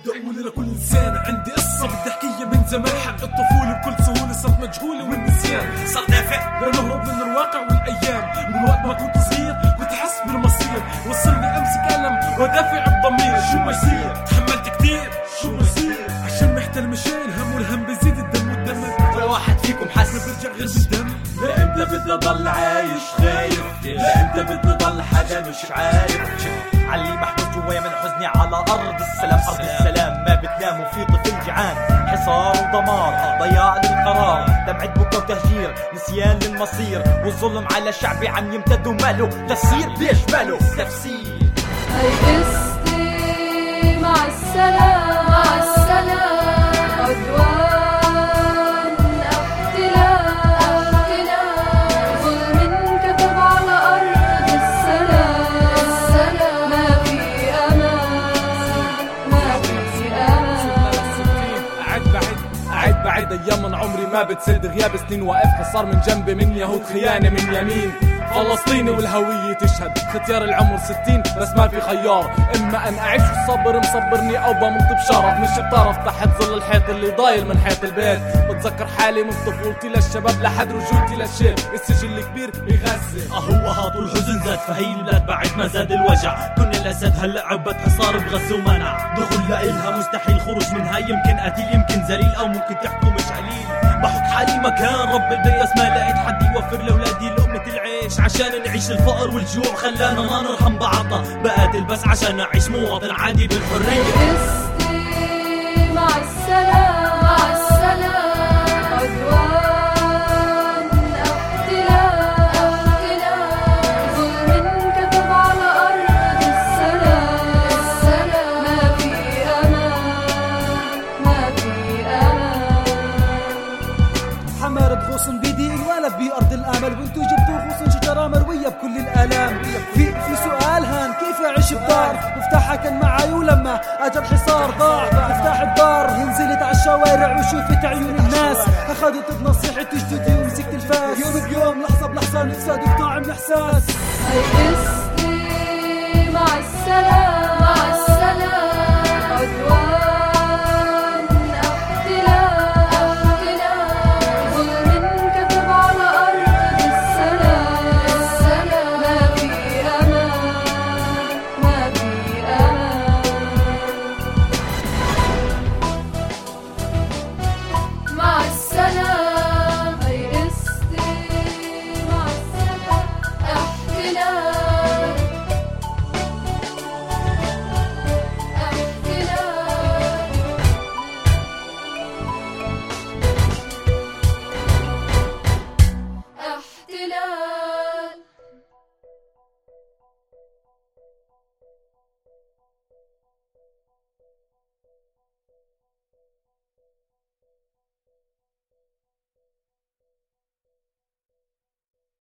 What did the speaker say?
بدي اقول لكل انسان عندي قصه بدي احكيها من زمان. حق الطفوله بكل سهوله صرت مجهوله والنسيان صار دافع لنهرب من الواقع والايام. من وقت ما كنت صغير كنت احس بالمصير، وصلني امسك قلم ودافع الضمير. شو ما يصير تحملت كتير، شو ما يصير عشان محتل مشان هم والهم بيزيد الدم والدم. ولا واحد فيكم حاسس ما برجع غير بالدم. لامتى بدي ضل عايش خايف؟ لامتى بدي ضل حدا مش عارف؟ علي محبوس جوايا من حزني على أرض السلام. أرض السلام ما بتنام وفي طفل جعان، حصار ودمار ضياع للقرار، دمعة بكا وتهجير، نسيان للمصير، والظلم على شعبي عم يمتد وماله لصير. ليش ماله تفسير؟ هيئستي مع السلام، مع السلام، عدوان احتلال، ظلم كتب على أرض السلام، السلام ما في أمان، ما في أمان. أعد بعد أيام من عمري ما بتسد، غياب سنين واقف حصار من جنبي، من يهود خيانة من يمين فلسطيني والهوية تشهد. ختيار العمر 60 بس ما في خيار، إما أن أعيش والصبر مصبرني أو بموت بشرف. مش بطرف تحت ظل الحيط اللي ضايل من حيط البيت. بتذكر حالي من طفولتي للشباب لحد رجولتي للشيب. السجل الكبير بيغزل هو هاط والحزن زاد، فهي البلاد بعد ما زاد الوجع. كنا الأسد هلأ عبت حصار بغزة ومنع، دخول لإلها مستحيل خروج منها. يمكن قتيل يمكن ذليل أو ممكن تحكوا مش قليل. بحط حالي مكان رب البيت بس ما لقيت حد يوفر لأولادي لقمة العيش. عشان نعيش الفقر والجوع خلانا ما نرحم بعضنا. بقاتل بس عشان أعيش مواطن عادي بالحرية. هيئستي مع السلام، مع السلام، عدوان احتلال، ظلم كتب على أرض السلام، السلام ما في أمان، ما في أمان. حمارة غصن بيدي انولد بأرض الأمل، وانتو جبتوا غصن شجرة مروية بكل الآلام. في سؤال هان كيف أعيش بدار؟ مفتاحها كان معاي ولما أجى الحصار ضاع. مفتاح الدار نزلت على الشوارع وشوفت عيون الناس، أخذت بنصيحة جدودي ومسكت الفاس. يوم بيوم لحظة بلحظة نفسي أدوق طعم الإحساس. هيئستي مع السلام،